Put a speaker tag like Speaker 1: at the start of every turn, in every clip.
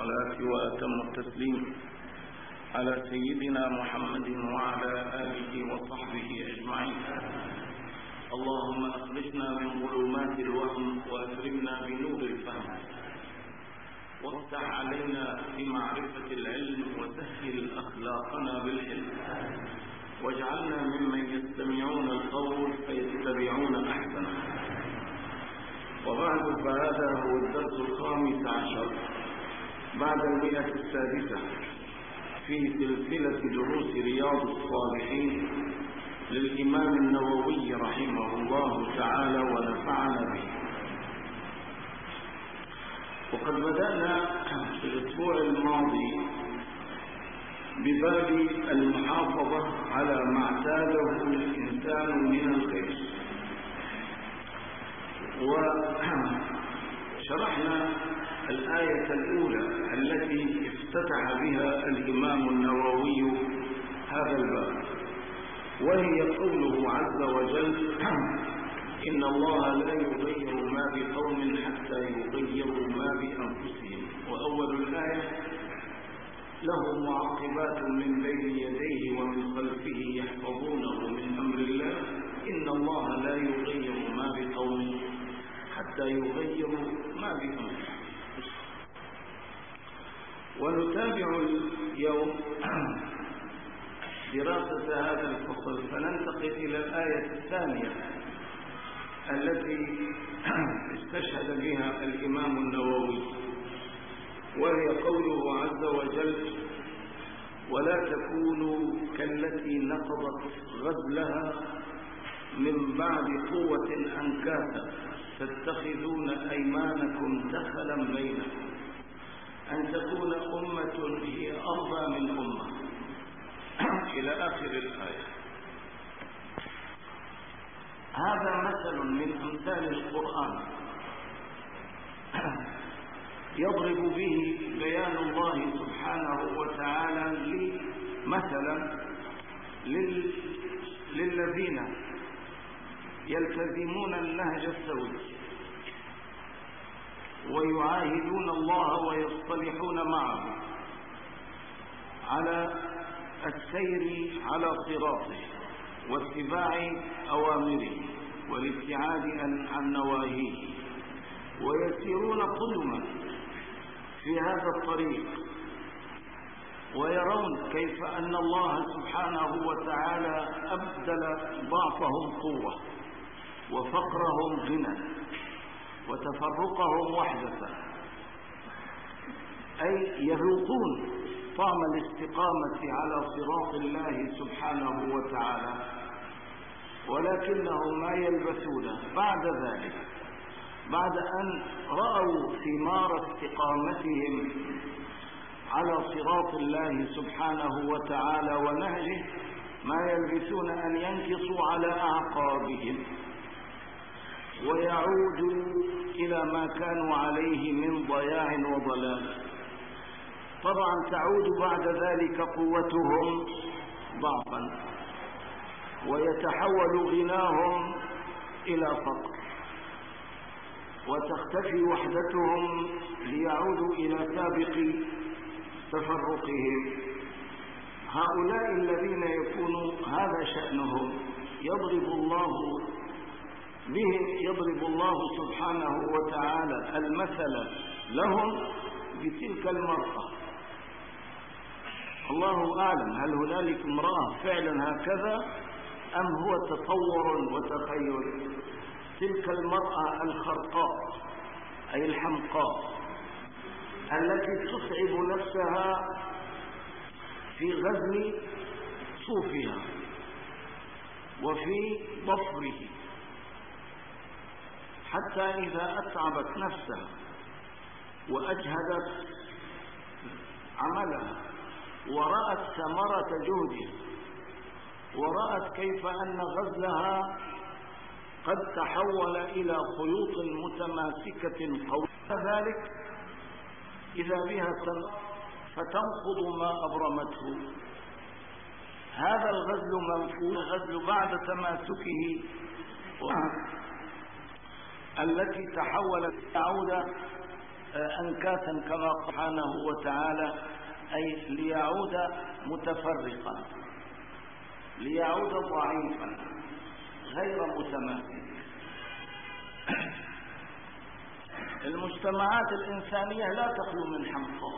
Speaker 1: الصلاة وأتم التسليم على سيدنا محمد وعلى آله وصحبه أجمعين. اللهم أخرجنا من ظلمات الوهم وأكرمنا بنور الفهم، وافتح علينا بمعرفة العلم وسهل أخلاقنا بالحلم، واجعلنا ممن يستمعون القول فيتبعون أحسنه. وبعد، فهذا هو الدرس 15 بعد 106 في سلسلة دروس رياض الصالحين للإمام النووي رحمه الله تعالى ونفعنا به. وقد بدأنا في الأسبوع الماضي بباب المحافظة على ما اعتاده الإنسان من الخير، وشرحنا الآية الأولى التي افتتح بها الإمام النووي هذا الباب، وهي قوله عز وجل: إن الله لا يغير ما بقوم حتى يغيروا ما بأنفسهم. وأول الآية: له معقبات من بين يديه ومن خلفه يحفظونه من أمر الله إن الله لا يغير ما بقوم حتى يغيروا ما بأنفسهم. ونتابع اليوم دراسة هذا الفصل، فننتقل إلى الآية الثانية التي استشهد بها الإمام النووي، وهي قوله عز وجل: ولا تكونوا كالتي نقضت غزلها من بعد قوة أنكاثا تتخذون أيمانكم دخلا بينكم أن تكون أمة هي أربى من أمة، إلى آخر الآية. هذا مثل من أمثال القرآن يضرب به بيان الله سبحانه وتعالى مثلا للذين يلتزمون النهج السوي ويعاهدون الله ويصطلحون معه على السير على صراطه واتباع أوامره والابتعاد عن نواهيه، ويسيرون قدما في هذا الطريق، ويرون كيف أن الله سبحانه وتعالى أبدل ضعفهم قوة وفقرهم غنى وتفرقهم وحدة، أي يذوقون طعم الاستقامة على صراط الله سبحانه وتعالى، ولكنهم ما يلبثون بعد ذلك، بعد أن رأوا ثمار استقامتهم على صراط الله سبحانه وتعالى ونهجه، ما يلبثون أن ينكصوا على أعقابهم ويعودوا إلى ما كانوا عليه من ضياع وضلال. طبعا تعود بعد ذلك قوتهم ضعفا، ويتحول غناهم إلى فقر، وتختفي وحدتهم ليعودوا إلى سابق تفرقهم. هؤلاء الذين يكون هذا شأنهم يضرب الله سبحانه وتعالى المثل لهم بتلك المرأة. الله أعلم هل هنالك امرأة فعلا هكذا أم هو تطور وتخيل. تلك المرأة الخرقاء أي الحمقاء التي تصعب نفسها في غزل صوفها وفي ضفره، حتى إذا أتعبت نفسها وأجهدت عملها ورأت ثمرة جهدها ورأت كيف أن غزلها قد تحول إلى خيوط متماسكة قوية، ذلك إذا بها فتنقض ما أبرمته. هذا الغزل منفوذ، الغزل بعد تماسكه التي تحولت تعود أنكاسا كما قال سبحانه وتعالى، أي ليعود متفرقا، ليعود ضعيفا غير متماسك. المجتمعات الإنسانية لا تخلو من حمقى،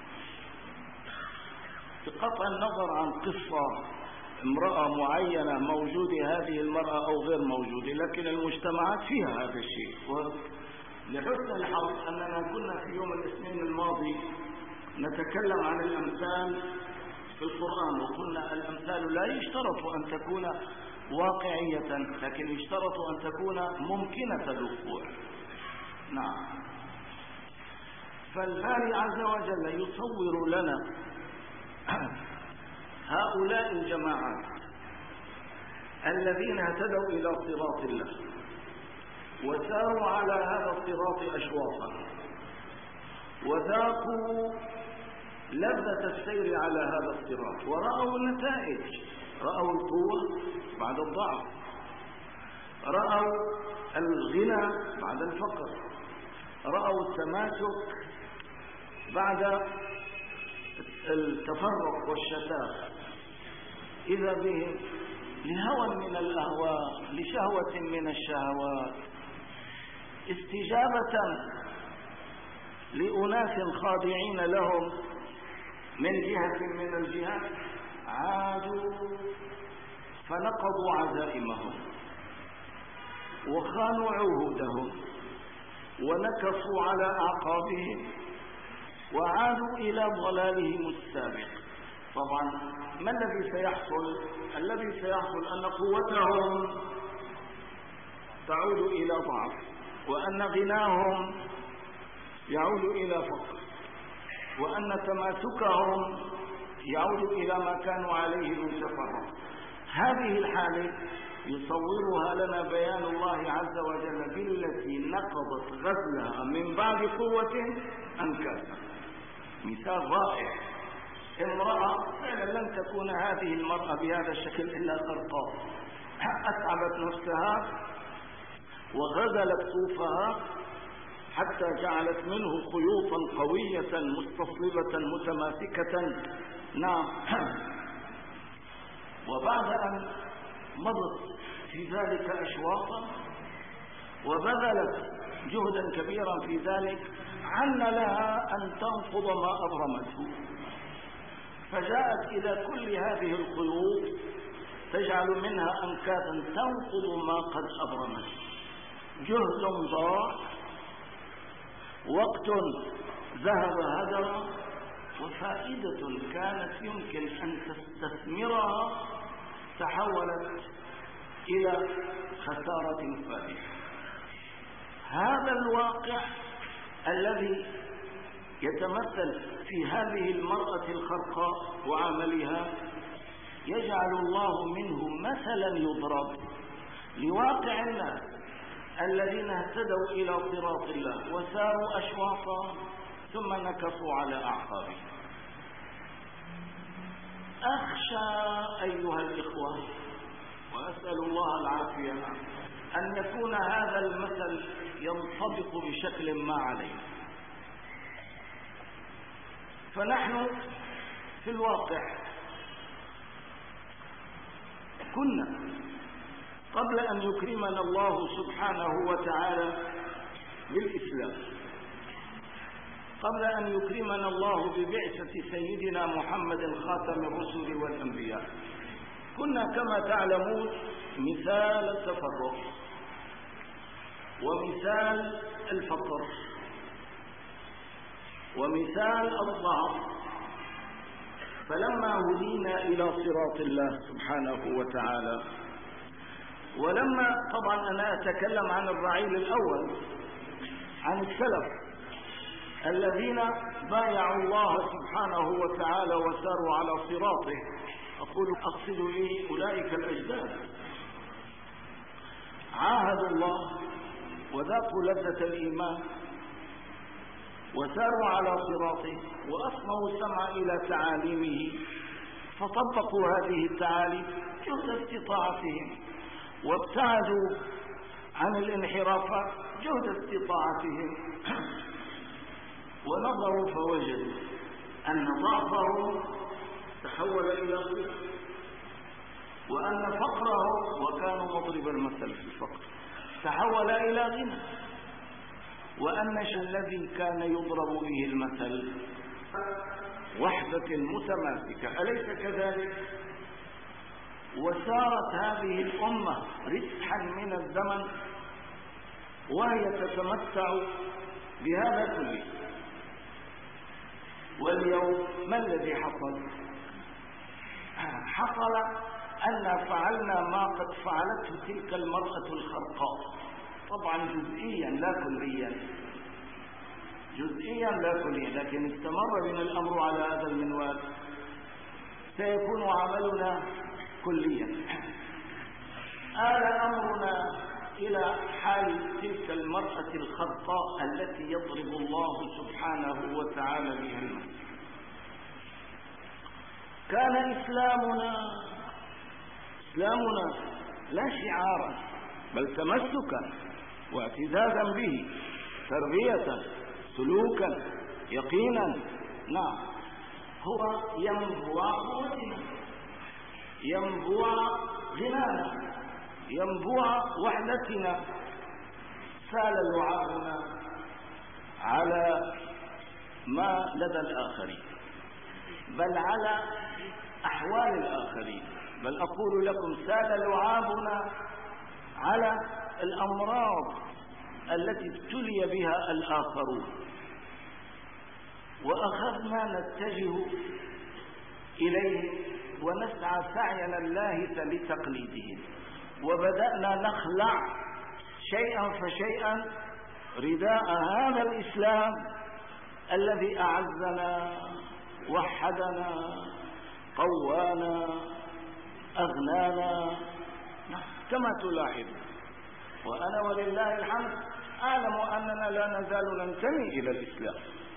Speaker 1: بقطع النظر عن قصة امرأة معينة موجودة هذه المرأة أو غير موجودة، لكن المجتمعات فيها هذا الشيء. ولحسن الحظ أننا كنا في يوم الاثنين الماضي نتكلم عن الأمثال في القرآن، وقلنا الأمثال لا يشترط أن تكون واقعية، لكن يشترط أن تكون ممكنة الوقوع. نعم. فالباري عز وجل يصور لنا هؤلاء الجماعات الذين اهتدوا إلى صراط الله وساروا على هذا الصراط أشواطا، وذاقوا لذة السير على هذا الصراط، ورأوا النتائج، رأوا القوة بعد الضعف، رأوا الغنى بعد الفقر، رأوا التماسك بعد التفرق والشتات، إذا بهم لهوى من الأهواء، لشهوة من الشهوات، استجابة لأناس خاضعين لهم من جهة من الجهات، عادوا فنقضوا عزائمهم وخانوا عهودهم ونكصوا على أعقابهم وعادوا إلى ضلالهم السابق. طبعا ما الذي سيحصل؟ الذي سيحصل أن قوتهم تعود إلى ضعف، وأن غناهم يعود إلى فقر، وأن تماسكهم يعود إلى ما كانوا عليه من تفرق. هذه الحالة يصورها لنا بيان الله عز وجل بالتي نقضت غزلها من بعد قوة أنكاسا. مثال رائع، امرأة فعلا لم تكون هذه المرأة بهذا الشكل إلا خرقاء، أتعبت نفسها وغزلت صوفها حتى جعلت منه خيوطا قوية مستصلبة متماسكة. نعم. وبعد أن مضت في ذلك أشواطا وبذلت جهدا كبيرا في ذلك، عن لها أن تنقض ما أبرمته، فجاءت إلى كل هذه الخيوط تجعل منها أنكاثا تنقض ما قد أبرمته. جهد ضاع، وقت ذهب هدرا، وفائدة كانت يمكن أن تستثمرها تحولت إلى خسارة فادحة. هذا الواقع الذي يتمثل في هذه المرأة الخرقاء وعملها يجعل الله منه مثلا يضرب لواقع الناس الذين اهتدوا إلى صراط الله وساروا أشواطا ثم نكصوا على أعقابهم. أخشى أيها الإخوة وأسأل الله العافية أن يكون هذا المثل ينطبق بشكل ما عليه. فنحن في الواقع كنا قبل أن يكرمنا الله سبحانه وتعالى بالإسلام، قبل أن يكرمنا الله ببعثة سيدنا محمد خاتم الرسل والأنبياء، كنا كما تعلمون مثال التفرق ومثال الفقر ومثال الضعف. فلما هدينا إلى صراط الله سبحانه وتعالى، ولما طبعا أنا أتكلم عن الرعيل الأول، عن السلف الذين بايعوا الله سبحانه وتعالى وساروا على صراطه، أقصد لي أولئك الأجداد، عاهدوا الله وذاقوا لذة الإيمان وساروا على صراطه وأصغوا السمع إلى تعاليمه، فطبقوا هذه التعاليم جهد استطاعتهم وابتعدوا عن الانحرافات جهد استطاعتهم. فنظروا فوجدوا أن ضعفه تحول إلى صفر، وأن فقره، وكان مضرب المثل في الفقر، تحول إلى غنى، وأن الذي كان يضرب به المثل وحدة متماسكة. أليس كذلك؟ وسارت هذه الأمة رسحا من الزمن وهي تتمتع بهذا كله. واليوم ما الذي حصل؟ حصل أن فعلنا ما قد فعلته تلك المرأة الخرقاء، طبعا جزئيا لا كليا، جزئيا لا كليا، لكن استمر بنا الأمر على هذا المنوال، سيكون عملنا كليا. آل أمرنا إلى حال تلك المرأة الخرقاء التي يضرب الله سبحانه وتعالى بها المثل. كان إسلامنا لا شعارا بل تمسكا واعتزازا به، تربية، سلوكا، يقينا. نعم، هو ينبوع قوتنا، ينبوع غنانا، ينبوع وحدتنا. سال لعابنا على ما لدى الآخرين، بل على أحوال الآخرين، بل أقول لكم سال لعابنا على الأمراض التي ابتلي بها الآخرون، وأخذنا نتجه إليه ونسعى سعينا اللاهث لتقليدهم، وبدأنا نخلع شيئا فشيئا رداء هذا الإسلام الذي أعزنا، وحدنا، قوانا، أغنانا، كما تلاحظ. وأنا ولله الحمد أعلم أننا لا نزال ننتمي إلى الإسلام،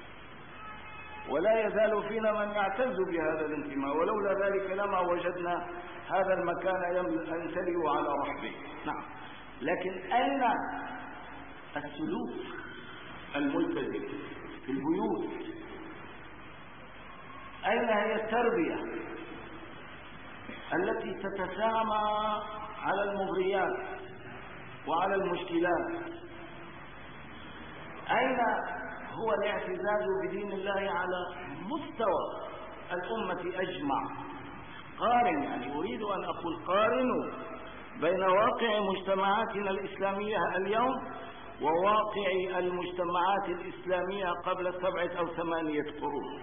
Speaker 1: ولا يزال فينا من يعتز بهذا الانتماء، ولولا ذلك لما وجدنا هذا المكان يمتلئ على رحبه. نعم، لكن أين السلوك الملتزم في البيوت؟ أين هي التربية التي تتسامى على المغريات وعلى المشكلات؟ أين هو الاعتزاز بدين الله على مستوى الأمة أجمع؟ قارن، يعني أريد أن أقول قارنوا بين واقع مجتمعاتنا الإسلامية اليوم وواقع المجتمعات الإسلامية قبل 7 أو 8 قرون،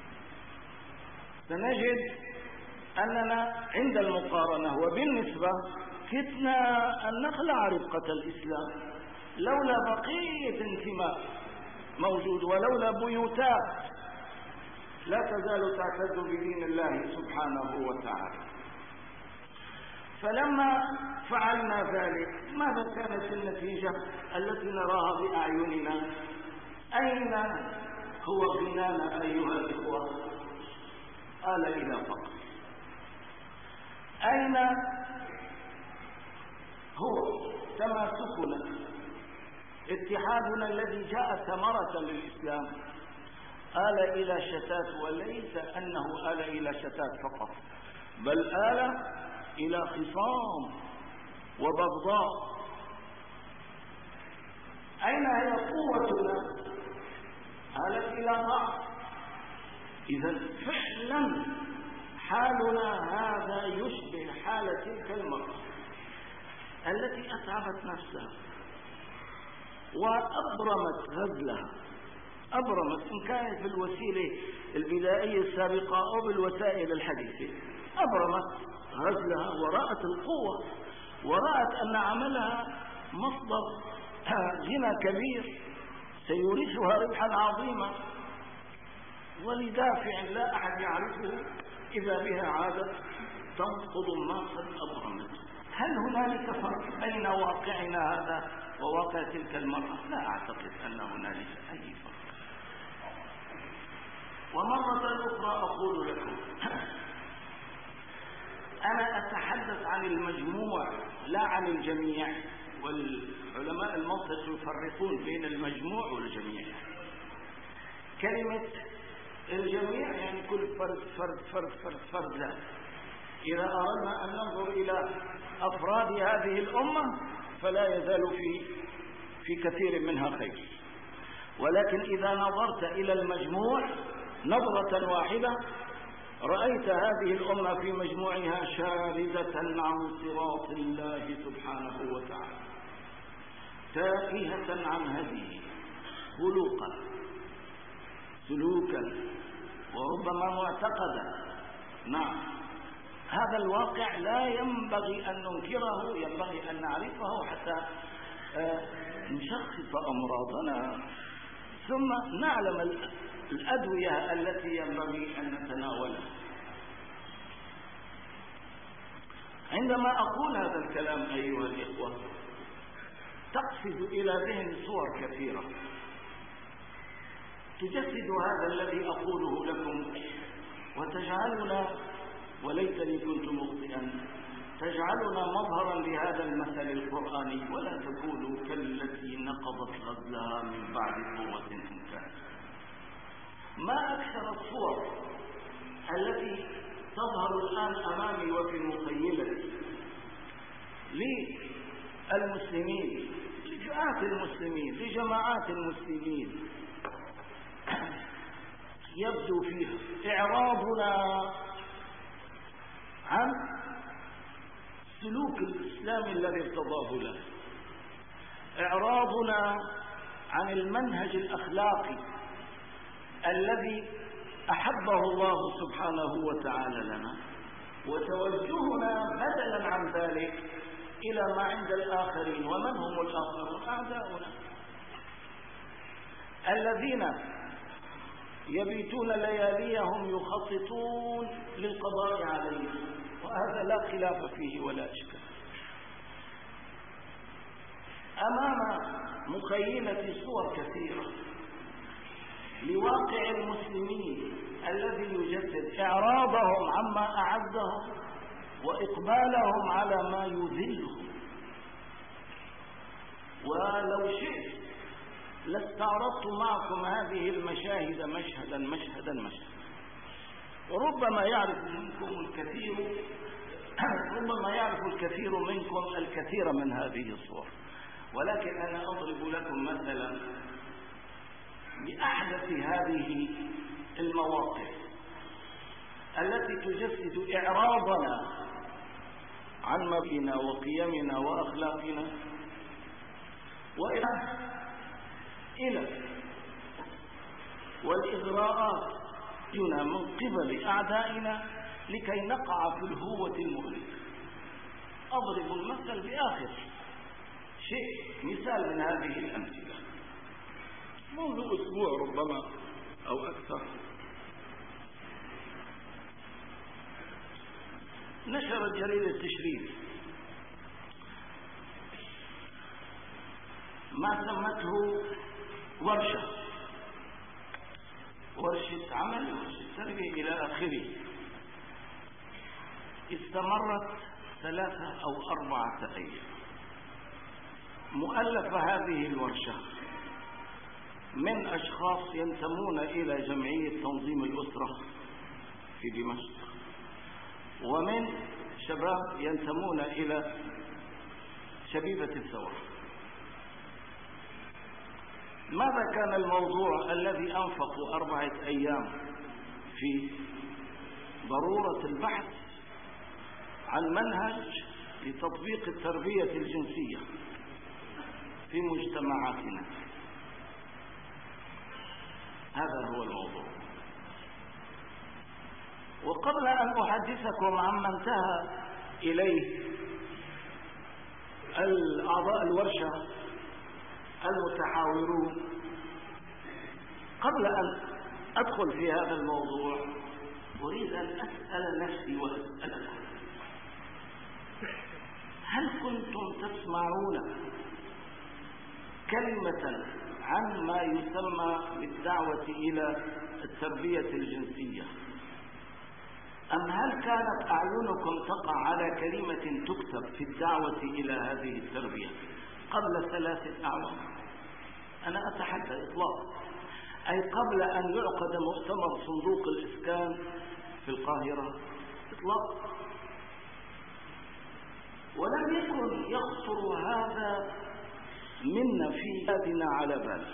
Speaker 1: سنجد أننا عند المقارنة وبالنسبة كدنا أن نخلع رفقة الإسلام لولا بقية انتماء موجود، ولولا بيوتات لا تزال تعتز بدين الله سبحانه وتعالى. فلما فعلنا ذلك ماذا كانت النتيجة التي نراها بأعيننا؟ أين هو غنانا أيها الإخوة؟ آل إلى فقر. أين هو تماسكنا، اتحادنا الذي جاء ثمرة للإسلام؟ آل إلى شتات، وليس أنه آل إلى شتات فقط، بل آل إلى خصام وبغضاء. أين هي قوتنا؟ آلت إلى ضعف. إذا فعلا حالنا هذا يشبه حال تلك المرأة التي أتعبت نفسها وأبرمت غزلها، أبرمت إن كانت في الوسيلة البدائية السابقة أو بالوسائل الحديثة، أبرمت غزلها ورأت القوة، ورأت أن عملها مصدر غنى كبير سيورثها ربحا عظيما، ولدافع لا أحد يعرفه إذا بها عادت تنقض ما قد أبرمت. هل هنالك فرق بين واقعنا هذا وواقع تلك المرأة؟ لا أعتقد أن هنالك أي فرق. ومرة أخرى أقول لكم أنا أتحدث عن المجموع لا عن الجميع، والعلماء المنطق يفرقون بين المجموع والجميع. كلمة الجميع يعني كل فرد فرد فرد فرد فرد، لا. إذا أردنا أن ننظر إلى أفراد هذه الأمة فلا يزال في كثير منها خير، ولكن إذا نظرت إلى المجموع نظرة واحدة رأيت هذه الأمة في مجموعها شاردة عن صراط الله سبحانه وتعالى، تائهة عن هديه، خلقا سلوكا وربما معتقدا. نعم، هذا الواقع لا ينبغي أن ننكره، ينبغي أن نعرفه حتى نشخص أمراضنا، ثم نعلم الأدوية التي ينبغي أن نتناولها. عندما أقول هذا الكلام أيها الإخوة تقفز إلى ذهن صور كثيرة تجسد هذا الذي أقوله لكم، وتجعلنا، وليتني كنت مخطئا، تجعلنا مظهرا لهذا المثل القرآني: ولا تكونوا كالتي نقضت غزلها من بعد قوة أنكاثا. ما أكثر الصور التي تظهر الآن أمامي وفي مخيلتي للمسلمين، لفئات المسلمين، لجماعات المسلمين، يبدو فيها إعراضنا عن سلوك الإسلام الذي ارتضاه لنا، إعراضنا عن المنهج الأخلاقي الذي أحبه الله سبحانه وتعالى لنا، وتوجهنا بدلا عن ذلك إلى ما عند الآخرين. ومن هم الآخرون؟ أعداؤنا الذين يبيتون لياليهم يخططون للقضاء عليهم، وهذا لا خلاف فيه ولا إشكال. أمام مخيلة صور كثيرة لواقع المسلمين الذي يجسد إعراضهم عما أعزهم وإقبالهم على ما يذلهم. ولو شئت لاستعرضت معكم هذه المشاهد مشهدا مشهدا مشهدا، وربما يعرف الكثير منكم الكثير من هذه الصور، ولكن أنا أضرب لكم مثلا بأحدث هذه المواقف التي تجسد إعراضنا عن مبادئنا وقيمنا وأخلاقنا إلى والإغراءات من قبل أعدائنا لكي نقع في الهوة المهلكة. أضرب المثل بآخر شيء، مثال من هذه الأمثلة. منذ أسبوع ربما أو أكثر نشرت جريدة تشريف ما سمته ورشة عمل، ورشة تربية إلى آخره، استمرت 3 أو 4 أيام. مؤلفة هذه الورشة من أشخاص ينتمون إلى جمعية تنظيم الأسرة في دمشق، ومن شباب ينتمون إلى شبيبة الثورة. ماذا كان الموضوع الذي أنفقوا 4 أيام في ضرورة البحث عن منهج لتطبيق التربية الجنسية في مجتمعاتنا؟ هذا هو الموضوع. وقبل أن أحدثكم عما انتهى إليه الأعضاء الورشة المتحاورون، قبل أن أدخل في هذا الموضوع أريد أن أسأل نفسي وأسألكم: هل كنتم تسمعون كلمة عن ما يسمى بالدعوة إلى التربية الجنسية؟ أم هل كانت أعينكم تقع على كلمة تكتب في الدعوة إلى هذه التربية قبل 3 أعوام؟ أنا أتحدى إطلاقا. أي قبل أن يعقد مؤتمر صندوق الإسكان في القاهرة إطلاقا. ولم يكن يخطر هذا منا في بلادنا على بال.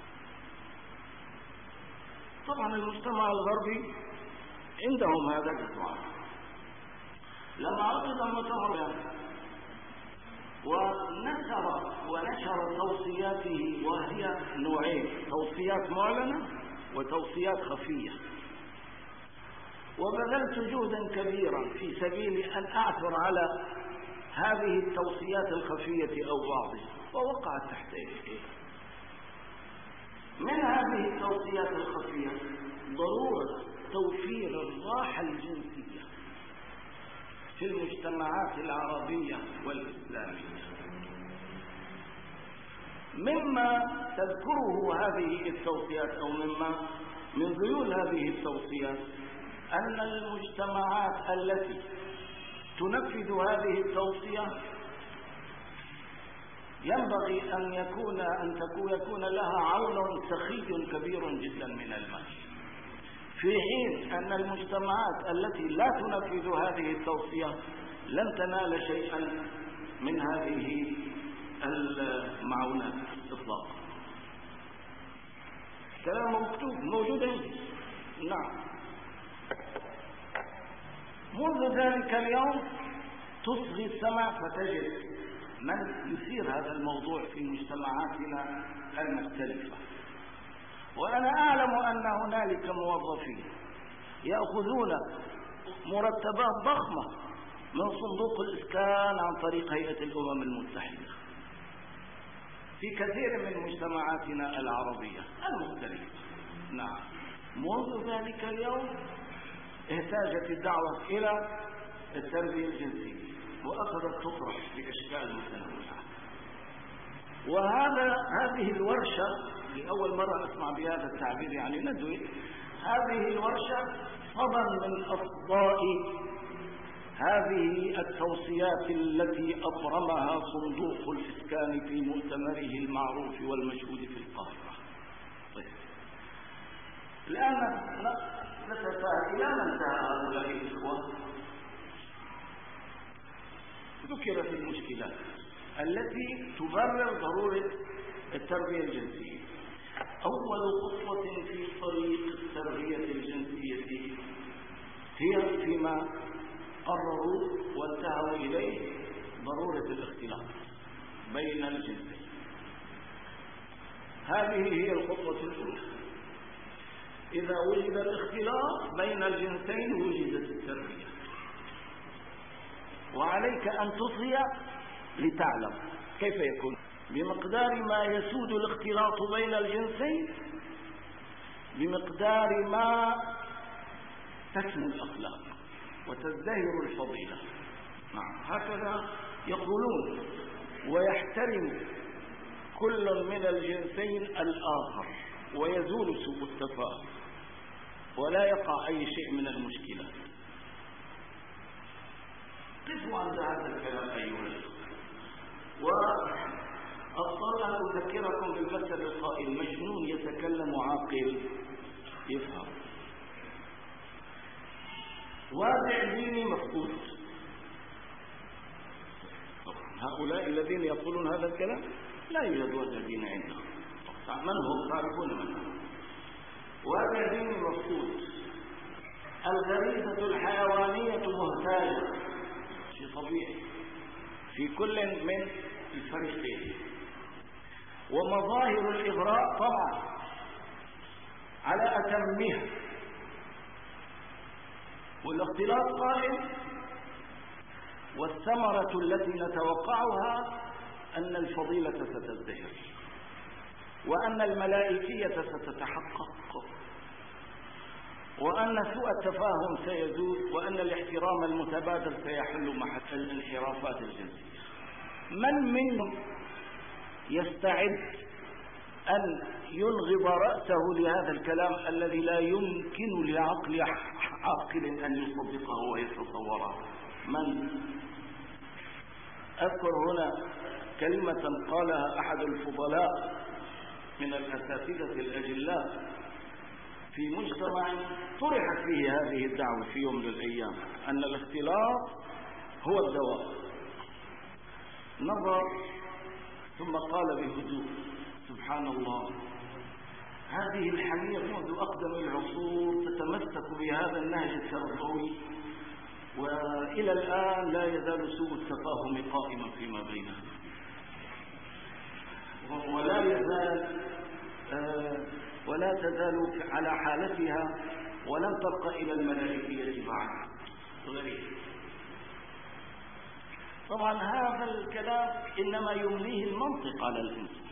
Speaker 1: طبعا المجتمع الغربي عندهم هذا الإطلاق. لما عقد المؤتمر ونشر توصياته، وهي نوعين: توصيات معلنة وتوصيات خفية، وبذلت جهدا كبيرا في سبيل أن أعثر على هذه التوصيات الخفية أو بعضها، ووقعت تحت يدي. من هذه التوصيات الخفية ضرورة توفير الراحة الجنسية في المجتمعات العربية والإسلامية. مما تذكره هذه التوصيات، أو من ذيول هذه التوصيات، أن المجتمعات التي تنفذ هذه التوصية ينبغي أن يكون لها عون سخي كبير جدا من المال، في حين أن المجتمعات التي لا تنفذ هذه التوصية لن تنال شيئا من هذه المعونات إطلاقا. كلام مكتوب موجود عندي. نعم. منذ ذلك اليوم تصغي السمع فتجد من يثير هذا الموضوع في مجتمعاتنا المختلفة. وأنا أعلم أن هنالك موظفين يأخذون مرتبات ضخمة من صندوق الإسكان عن طريق هيئة الأمم المتحدة في كثير من مجتمعاتنا العربية المختلفة. نعم. منذ ذلك اليوم احتاجت الدعوة إلى التربية الجنسية وأخذت تطرح بأشكال متنوعة. هذه الورشة لأول مرة أسمع بهذا التعبير، يعني ندوي. هذه الورشة صدى من أصداء هذه التوصيات التي أبرمها صندوق الإسكان في مؤتمره المعروف والمشهود في القاهرة. طيب. الآن نتساءل إلى من انتهى هؤلاء الإخوة؟ ذكرت المشكلات التي تبرر ضرورة التربية الجنسية. أول خطوة في طريق التربية الجنسية هي فيما قرروا وانتهوا إليه ضرورة الاختلاط بين الجنسين. هذه هي الخطوة الأولى. إذا وجد الاختلاط بين الجنسين وجدت التربية. وعليك أن تصغي لتعلم كيف يكون. بمقدار ما يسود الاختلاط بين الجنسين بمقدار ما تسمو الأخلاق وتزدهر الفضيلة. هكذا يقولون. ويحترم كل من الجنسين الآخر ويزول سوء التفاهم ولا يقع أي شيء من المشكلات. قفوا عند هذا الكلام أيها الأخوة. وأضطر أن أذكركم بالمثل القائل: مجنون يتكلم عاقل يفهم. وادع ديني مفقود. هؤلاء الذين يقولون هذا الكلام لا يوجد وادع دين عندهم. من هم؟ تعرفون من هم. وادع ديني مفقود. الغريزة الحيوانية مهتاجة، شيء طبيعي في كل من الفريقين. ومظاهر الإغراء طبعا على أتمها. والاختلاط قائم. والثمرة التي نتوقعها أن الفضيلة ستزدهر وأن الملائكية ستتحقق وأن سوء التفاهم سيزول وأن الاحترام المتبادل سيحل محل الانحرافات الجنسية. من منهم يستعد أن ينغض رأسه لهذا الكلام الذي لا يمكن لعقل عاقل أن يصدقه ويتصوره؟ من؟ أذكر هنا كلمة قالها أحد الفضلاء من الأساتذة الأجلاء في مجتمع طرحت فيه هذه الدعوة في يوم من الأيام أن الاختلاط هو الدواء. نظر ثم قال بهدوء: سبحان الله، هذه الحمية منذ أقدم العصور تتمسك بهذا النهج التربوي، وإلى الآن لا يزال سوء التفاهم قائما فيما بيننا، ولا تزال على حالتها، ولن ترقى إلى الملائكية بعد. غريب. طبعا هذا الكلام إنما يمليه المنطق على الإنسان.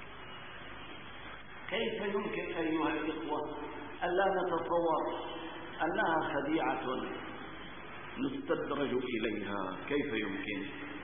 Speaker 1: كيف يمكن أيها الإخوة ألا نتصور أنها خديعة نستدرج إليها؟ كيف يمكن؟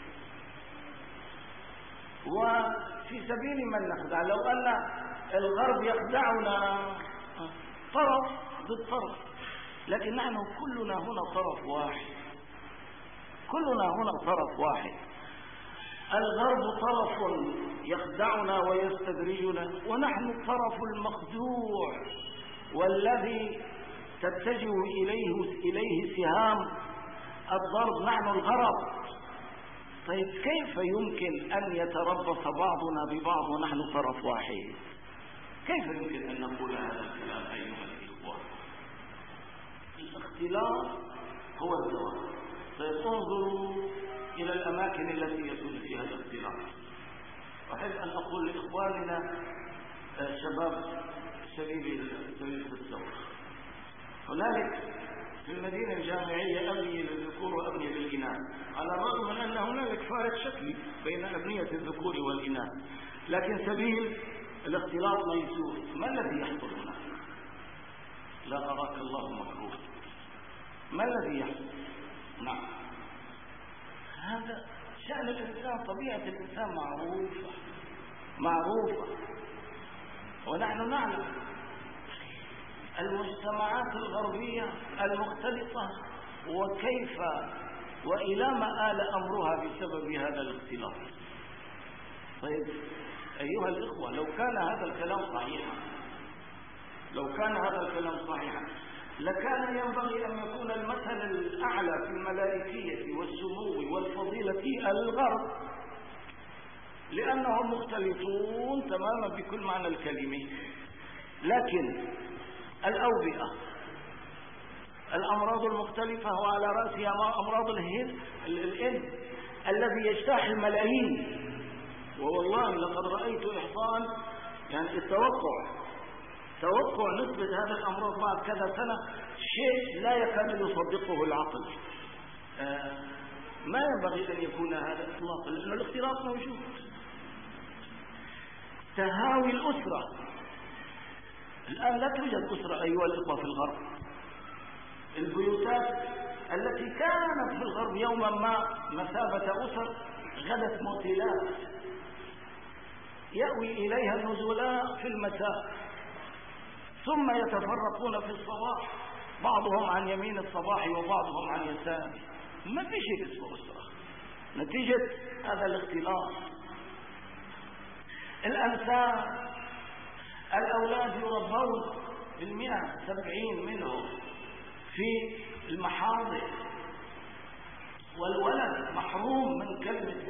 Speaker 1: وفي سبيل من نخدع، لو أن الغرب يخدعنا طرف ضد طرف، لكن نحن كلنا هنا طرف واحد، كلنا هنا طرف واحد. الغرب طرف يخدعنا ويستدرجنا، ونحن الطرف المخدوع والذي تتجه إليه سهام الضرب، نحن الغرب. طيب كيف يمكن أن يتربص بعضنا ببعض ونحن طرف واحد؟ كيف يمكن أن نقول هذا الكلام أيها الإخوة؟ الاختلاط هو الدواء. طيب انظروا إلى الأماكن التي يسود فيها الاختلاط. أحب أن أقول لإخواننا شباب سبيل الثورة، هنالك في المدينة الجامعية أبنية للذكور وأبنية للإناث، على الرغم من أن هنالك فارق شكلي بين أبنية الذكور والإناث، لكن سبيل الاختلاط ميسور. ما الذي يحصل هنا؟ لا أراك الله مكروه. ما الذي يحصل؟ نعم، هذا شأن الإنسان، طبيعة الإنسان معروفة، ونحن نعلم المجتمعات الغربية المختلطة وكيف وإلى ما آل أمرها بسبب هذا الاختلاط. طيب أيها الإخوة، لو كان هذا الكلام صحيحا لكان ينبغي أن يكون المثل الأعلى في الملائكية والسمو والفضيلة الغرب، لأنهم مختلفون تماما بكل معنى الكلمة. لكن الأوبئة، الأمراض المختلفة وعلى رأسها أمراض الإنس الذي يجتاح الملايين، ووالله لقد رأيت إحصاء، يعني توقع نسبة هذا الأمراض بعد كذا سنة شيء لا يكاد يصدقه العقل. ما ينبغي أن يكون هذا إطلاقا، لأن الاختلاط موجود. تهاوي الأسرة، الآن لا توجد أسرة أيها الإخوة في الغرب. البيوتات التي كانت في الغرب يوما ما مثابة أسر غدت موتيلات يأوي إليها النزلاء في المساء، ثم يتفرقون في الصباح، بعضهم عن يمين الصباح وبعضهم عن يساره. ما في شيء اسمه أسرة نتيجة هذا الاختلاط. الأنساب، الأولاد يربون 170 منهم في المحاضر، والولد محروم من كلمة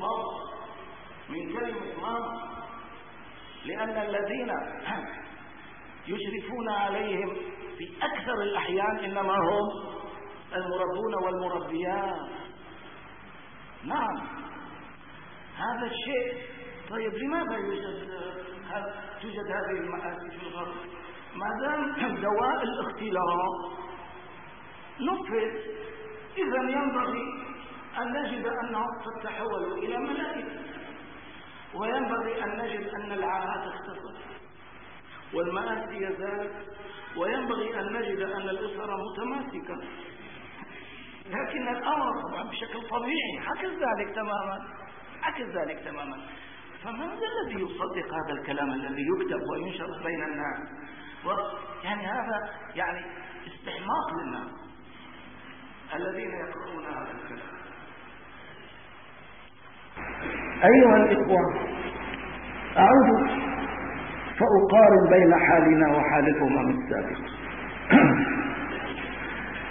Speaker 1: ماما، لأن الذين يشرفون عليهم في أكثر الأحيان إنما هم المربون والمربيات. نعم، هذا الشيء. طيب لماذا توجد هذه المآسي في الغرب؟ ما دام دواء الاختلاط نفذ، إذا ينبغي أن نجد أنه قد تحولوا إلى ملائكة، وينبغي أن نجد أن العاهات اختصرت والمآسي يزالت، وينبغي أن نجد أن الأسرة متماسكة. لكن الأمر طبعا بشكل طبيعي عكس ذلك تماما. فمن الذي يصدق هذا الكلام الذي يكتب وينشر بين الناس؟ يعني هذا يعني استحماق للناس الذين يقرؤون هذا الكلام.
Speaker 2: أيها الإخوة، أعود فأقارن بين حالنا وحال الأمم السابقة.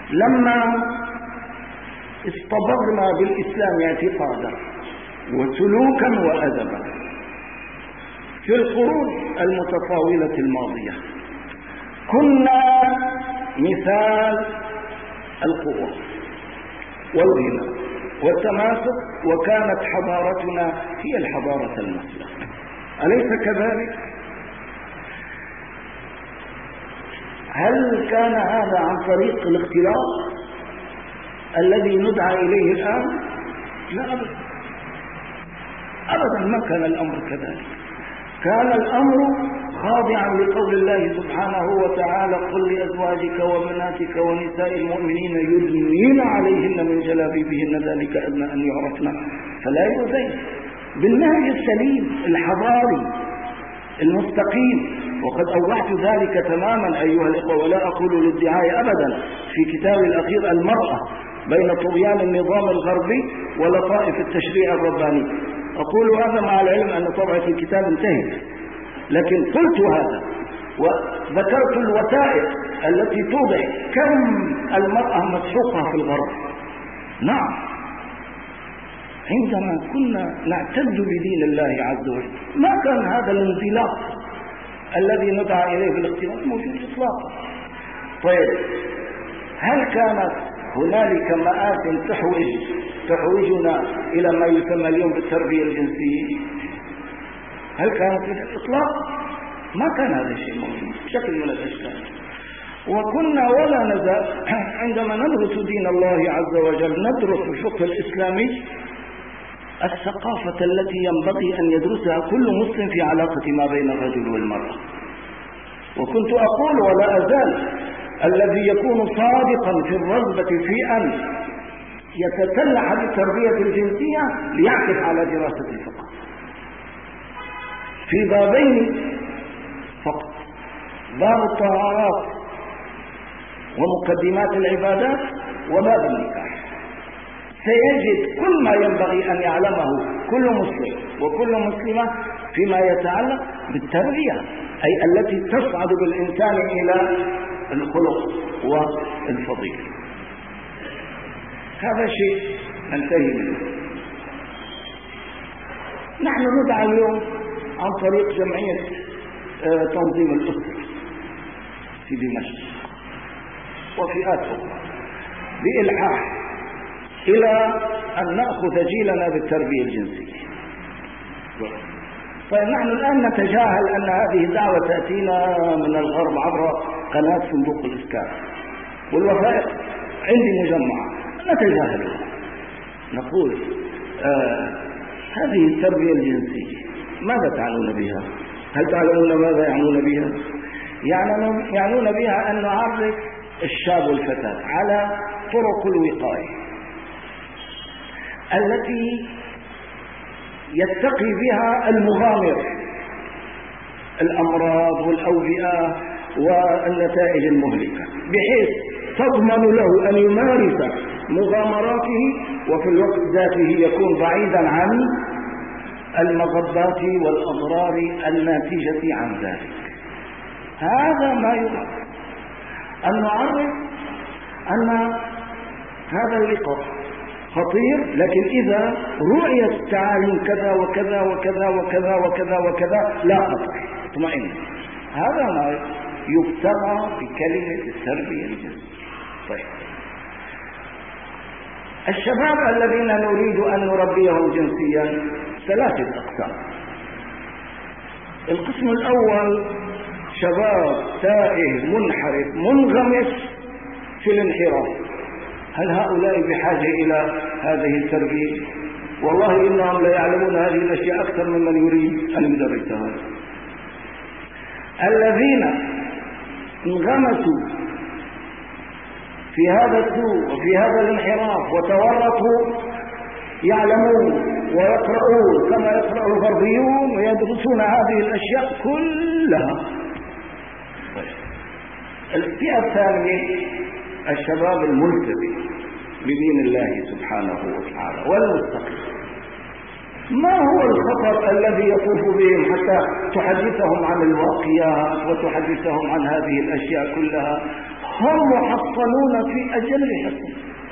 Speaker 2: لما اصطبغنا بالإسلام اعتقادا وسلوكا وأدبا في القرون المتطاولة الماضية كنا مثال القوة والغنى والتماسك، وكانت حضارتنا هي الحضارة المثلى، أليس كذلك؟ هل كان هذا عن طريق الاختلاط الذي ندعى إليه الآن؟ لا أبدا أبدا، ما كان الأمر كذلك. كان الأمر خاضعا لقول الله سبحانه وتعالى: قل لأزواجك وبناتك ونساء المؤمنين يدنين عليهن من جلابيبهن ذلك أدنى أن يعرفن فلا يؤذين، بالنهج السليم الحضاري المستقيم. وقد أوضحت ذلك تماما أيها الإخوة، ولا أقول للدعاية أبدا، في كتابي الأخير المرأة بين طغيان النظام الغربي ولطائف التشريع الرباني. أقول هذا مع العلم أن طبعة الكتاب انتهت، لكن قلت هذا وذكرت الوثائق التي توضح كم المرأة مسحوقة في الغرب. نعم، عندما كنا نعتد بدين الله عز وجل ما كان هذا الانزلاق الذي ندعى إليه بالاختلاط موجود إطلاقا. طيب، هل كانت هنالك مآت تحوجنا إلى ما يسمى اليوم بالتربية الجنسية؟ هل كانت في الإطلاق؟ ما كان هذا الشيء موجود بشكل من الأشكال. وكنا ولا نزال عندما ندرس دين الله عز وجل ندرس الفقه الإسلامي الثقافة التي ينبغي أن يدرسها كل مسلم في علاقة ما بين الرجل والمرأة. وكنت أقول ولا أزال: الذي يكون صادقا في الرغبة في أن يتسلح بالتربية الجنسية ليعكف على دراسة الفقه في بابين فقط: باب الطهارات ومقدمات العبادات، وباب النكاح. سيجد كل ما ينبغي أن يعلمه كل مسلم وكل مسلمة فيما يتعلق بالتربية، أي التي تصعد بالإنسان إلى الخلق والفضيلة. هذا شيء ننتهي منه. نحن ندعى اليوم عن طريق جمعية تنظيم الأسرة في دمشق وفئات أخرى بإلحاح إلى أن نأخذ جيلنا بالتربية الجنسية. طيب، نحن الآن نتجاهل أن هذه الدعوة تأتينا من الغرب عبر قناة صندوق الإسكان، والوثائق عندي مجمعة، نتجاهلها. نقول هذه التربية الجنسية ماذا تعنون بها؟ هل تعلمون ماذا يعنون بها؟ يعنون بها أن نعرف الشاب والفتاة على طرق الوقاية التي يتقي بها المغامر الأمراض والأوبئة والنتائج المهلكة، بحيث تضمن له أن يمارس مغامراته وفي الوقت ذاته يكون بعيدا عن المغبات والأضرار الناتجة عن ذلك. هذا ما يراد أن نعرف أن هذا اللقاء خطير، لكن إذا رؤيت التعاليم كذا وكذا وكذا وكذا وكذا وكذا لا خطر، اطمئن. هذا ما يبتغى بكلمة التربية الجنسية. طيب، الشباب الذين نريد أن نربيهم جنسيا 3 أقسام. القسم الأول شباب تائه منحرف منغمس في الانحراف. هل هؤلاء بحاجة إلى هذه التربية؟ والله إنهم لا يعلمون هذه الأشياء أكثر ممن يريد أن يدرسها. الذين انغمسوا في هذا السوء وفي هذا الانحراف وتورطوا يعلمون ويقرؤون كما يقرأ الغربيون ويدرسون هذه الأشياء كلها. الفئة الثانية الشباب الملتزم بدين الله سبحانه وتعالى والمستقيم. ما هو الخطر الذي يطوف بهم حتى تحدثهم عن الواقيات وتحدثهم عن هذه الأشياء كلها؟ هم محصنون في أجل حصن،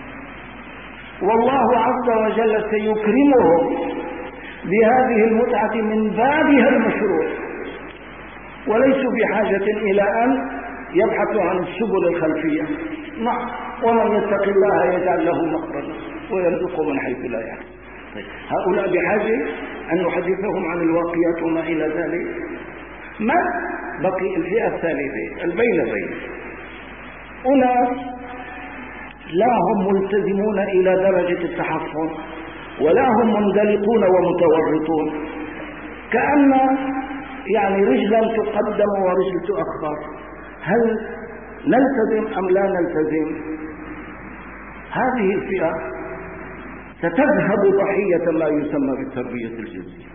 Speaker 2: والله عز وجل سيكرمهم بهذه المتعة من بابها المشروع، وليسوا بحاجة إلى أن يبحثوا عن السبل الخلفية. نعم، ومن يتق الله يجعل له مخرجا ويرزقه من حيث لا يحتسب. طيب، هؤلاء بحاجة أن نحدثهم عن الواقيات وما إلى ذلك. ما بقي الفئة الثالثة البين بين، أناس لا هم ملتزمون إلى درجة التحصن ولا هم مندلقون ومتورطون، كأن يعني رجلا تقدم ورجل تؤخر. هل نلتزم أم لا نلتزم؟ هذه الفئة ستذهب ضحية ما يسمى بالتربية الجنسية،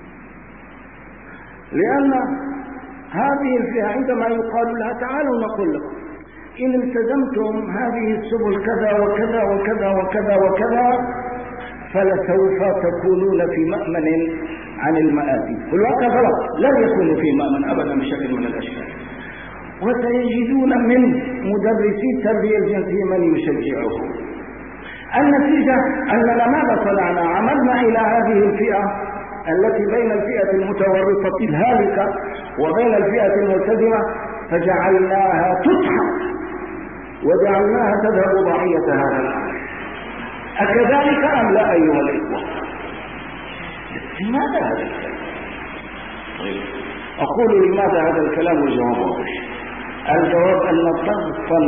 Speaker 2: لأن هذه الفئة عندما يقال لها تعالوا نقول لكم إن التزمتم هذه السبل كذا وكذا وكذا وكذا وكذا فلسوف تكونون في مأمن عن المآتي. في الواقع غلط، لن يكونوا في مأمن أبدا بشكل من الأشكال، وسيجدون من مدرسي التربية الجنسية من يشجعهم. النتيجة أننا ماذا صنعنا؟ عملنا إلى هذه الفئة التي بين الفئة المتورطة الهالكة وبين الفئة الملتزمة، فجعلناها تسحق وجعلناها تذهب ضحية هذا الأمر. أكذلك أم لا أيها الإخوة؟ لماذا هذا الكلام؟ طيب، أقول لماذا هذا الكلام والجواب واضح. الجواب أن ضغطا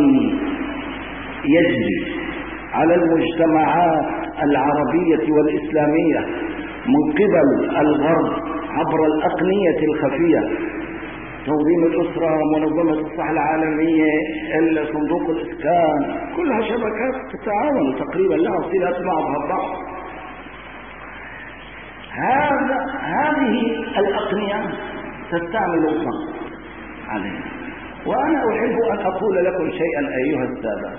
Speaker 2: يجري على المجتمعات العربية والإسلامية من قبل الغرب عبر الأقنية الخفية، تنظيم الأسرة، منظمة الصحة العالمية، صندوق الإسكان، كلها شبكات تتعاون تقريبا، لها صلات بعضها البعض. هذه الأقنية تستعمل الضغط علينا. وأنا أحب أن أقول لكم شيئا أيها السادة،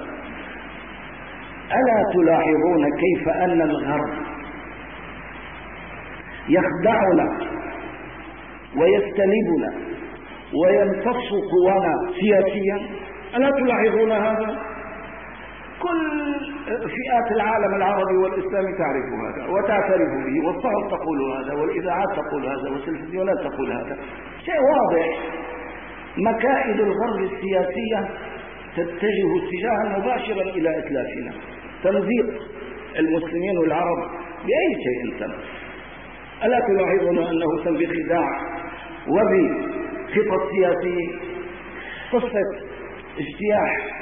Speaker 2: ألا تلاحظون كيف أن الغرب يخدعنا ويستلبنا ويمتص قوانا سياسيا؟ ألا تلاحظون هذا؟ كل فئات العالم العربي والإسلامي تعرف هذا وتعترف به، والصحف تقول هذا، والإذاعات تقول هذا، والتلفزيونات تقول هذا. شيء واضح، مكائد الغرب السياسية تتجه اتجاها مباشرا إلى إتلافنا، تمزيق المسلمين والعرب بأي شيء تم. ألا تلاحظون أنه تم بخداع وبخطط سياسية؟ قصة اجتياح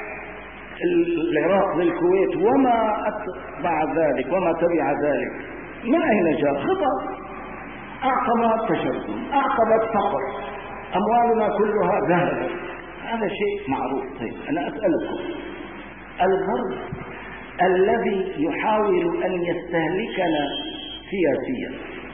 Speaker 2: العراق للكويت وما أتبع ذلك وما تبع ذلك من أين جاء؟ خطط أعقبت تشرذم، أعقبت فقر، أموالنا كلها ذهبت. هذا شيء معروف. طيب، أنا أسألكم، الغرب الذي يحاول أن يستهلكنا سياسيا،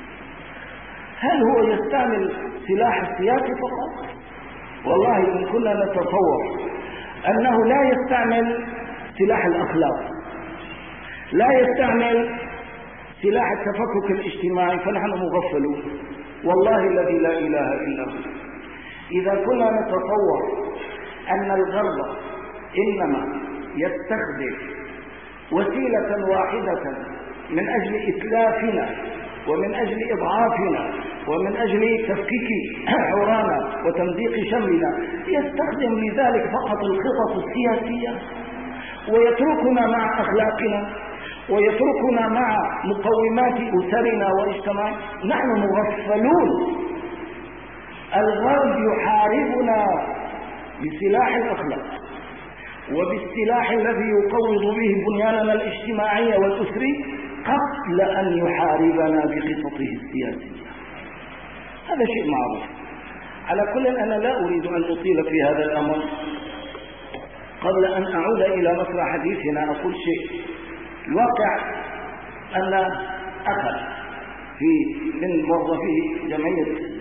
Speaker 2: هل هو يستعمل سلاح السياسي فقط؟ والله إن كنا نتصور أنه لا يستعمل سلاح الأخلاق، لا يستعمل سلاح التفكك الاجتماعي، فنحن مغفلون والله الذي لا إله إلا هو. إذا كنا نتصور أن الغرب إنما يستخدم وسيلة واحدة من أجل إتلافنا ومن أجل إضعافنا ومن أجل تفكيك حورانا وتمزيق شملنا، يستخدم لذلك فقط الخطط السياسية ويتركنا مع أخلاقنا ويتركنا مع مقومات أسرنا واجتماعنا. نحن مغفلون. الغرب يحاربنا بسلاح الأخلاق وبالسلاح الذي يقوض به بنياننا الاجتماعي والأسري قبل أن يحاربنا بخططه السياسية. هذا شيء معروف. على كل أنا لا أريد أن أطيل في هذا الأمر. قبل أن أعود إلى مصر حديثنا أقول شيء. الواقع أن أخذ من موظفي جمعية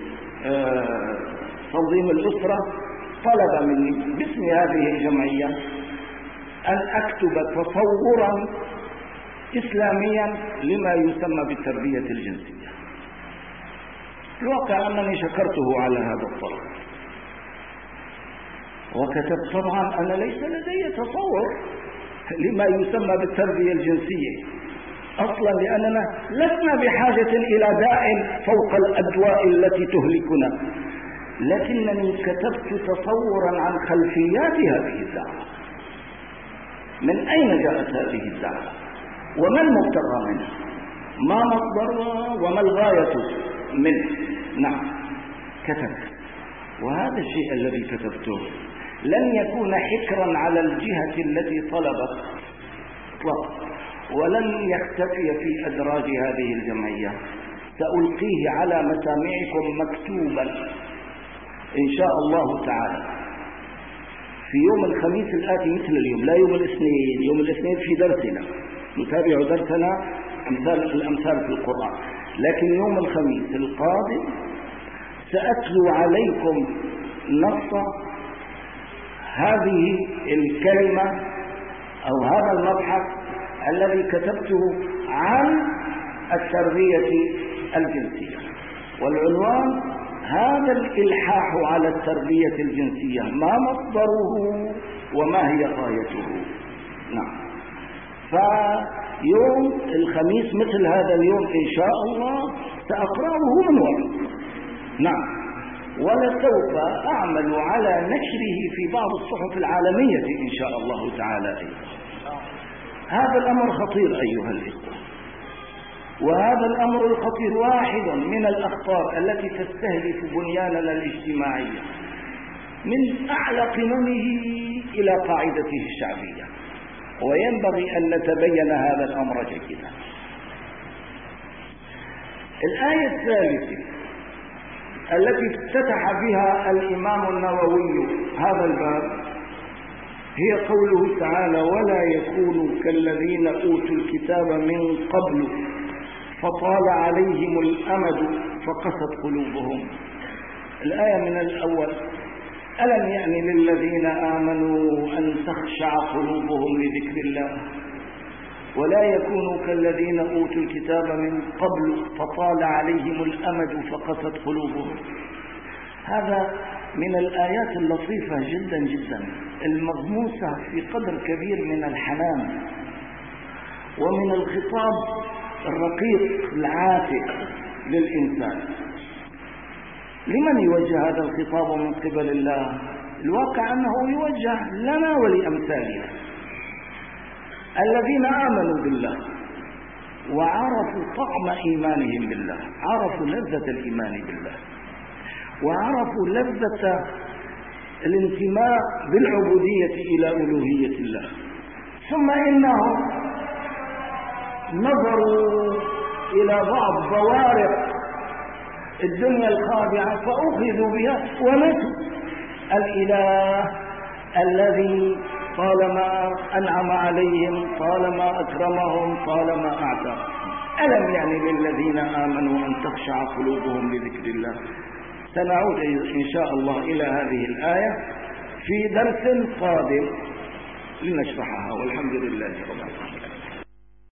Speaker 2: تنظيم الأسرة طلب مني باسم هذه الجمعية أن أكتب تصورا إسلاميا لما يسمى بالتربية الجنسية. الواقع أنني شكرته على هذا الطلب، وكتبت طبعا أنا ليس لدي تصور لما يسمى بالتربية الجنسية أصلا، لأننا لسنا بحاجة إلى داء فوق الأدواء التي تهلكنا، لكنني كتبت تصورا عن خلفيات هذه الدعوة. من أين جاءت هذه الدعوة وما المبتغى منها، ما مصدرها وما الغاية منه. نعم كتبت، وهذا الشيء الذي كتبته لن يكون حكرا على الجهة التي طلبت اطلاقا، ولن يختفي في أدراج هذه الجمعية. سألقيه على مسامعكم مكتوبا إن شاء الله تعالى في يوم الخميس الآتي مثل اليوم، لا يوم الاثنين. يوم الاثنين في درسنا نتابع درسنا الأمثال في القرآن، لكن يوم الخميس القادم سأتلو عليكم نص هذه الكلمة أو هذا المبحث الذي كتبته عن التربية الجنسية، والعنوان هذا الإلحاح على التربية الجنسية، ما مصدره وما هي غايته. نعم، فيوم الخميس مثل هذا اليوم إن شاء الله سأقرأه من وراء. نعم، ولسوف أعمل على نشره في بعض الصحف العالمية إن شاء الله تعالى أيضا. هذا الأمر خطير أيها الإخوة، وهذا الأمر الخطير واحد من الأخطار التي تستهدف بنياننا الاجتماعي من أعلى قممه إلى قاعدته الشعبية، وينبغي أن نتبين هذا الأمر جيدا. الآية الثالثة التي افتتح بها الإمام النووي هذا الباب هي قوله تعالى: ولا يكونوا كالذين أوتوا الكتاب من قبل فطال عليهم الأمد فقست قلوبهم. الآية من الأول: ألم يأن للذين آمنوا أن تخشع قلوبهم لذكر الله ولا يكونوا كالذين أوتوا الكتاب من قبل فطال عليهم الأمد فقست قلوبهم. هذا من الآيات اللطيفة جدا جدا المغموسة في قدر كبير من الحنان ومن الخطاب الرقيق العاتق للإنسان. لمن يوجه هذا الخطاب من قبل الله؟ الواقع أنه يوجه لنا ولأمثالنا الذين آمنوا بالله وعرفوا طعم إيمانهم بالله، عرفوا لذة الإيمان بالله، وعرفوا لذة الانتماء بالعبودية إلى ألوهية الله، ثم إنهم نظروا إلى بعض بوارق الدنيا الخاضعة فأخذوا بها ونسوا الإله الذي طالما أنعم عليهم، طالما أكرمهم، طالما أعتقهم. ألم يعني للذين آمنوا أن تخشع قلوبهم لذكر الله. سنعود إن شاء الله إلى هذه الآية في درس قادم لنشرحها، والحمد لله رب العالمين.